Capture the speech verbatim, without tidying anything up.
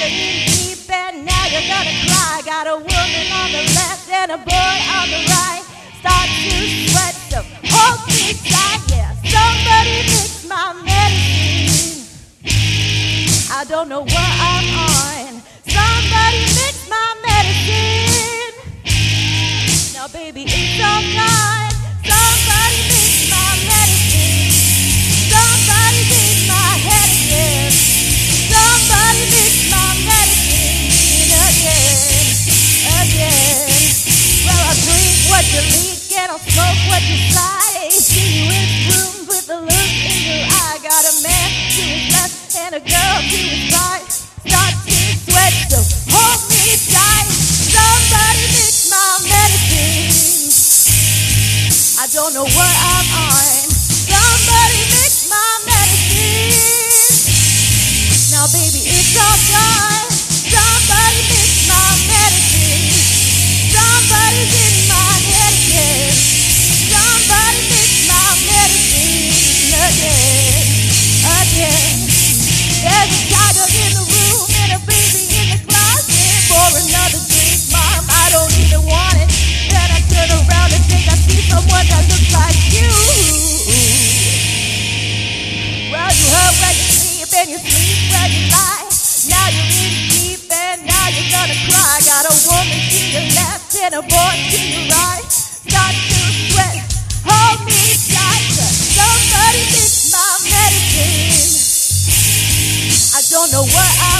you're in deep and now you're gonna cry. Got a woman on the left and a boy on the right. Start to sweat, so hold me tight. Yeah, somebody mix my medicine. I don't know what I'm on. Somebody mix my medicine. Now baby, it's alright. Somebody mix my medicine. Somebody mix my head again. Somebody mix my medicine again, again. Well, I drink what you leak and I'll smoke what you sigh. See you in rooms with a look in your eye. Got a man to his left and a girl to his right. Start to sweat, so hold me tight. Somebody mix my medicine. I don't know what I'm on. Somebody mix my medicine. Now baby, it's all done. Somebody mix my medicine. Somebody's in my head again. Somebody mix my medicine again, again. There's a tiger in the room and a baby in the closet. For another drink, mom, I don't even want it. Then I turn around and think I see someone that looks like you. Well, you heard where you sleep and you sleep where you lie. Now you're in deep and now you're gonna cry. Got a woman to your left and a boy to your right. Start to sweat, hold me tight. Somebody mix my medicine. I don't know what I